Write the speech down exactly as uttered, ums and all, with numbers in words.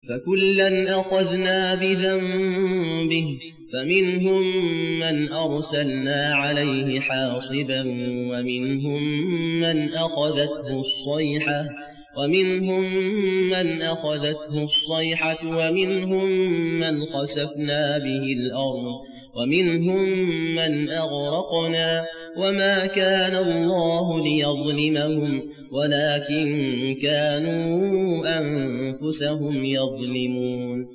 فكلا أخذنا بذنبه فمنهم من أرسلنا عليه حاصبا ومنهم من أخذته الصيحة ومنهم من أخذته الصيحة ومنهم من خسفنا به الأرض ومنهم من أغرقنا وما كان الله ليظلمهم ولكن كانوا أنفسهم يظلمون.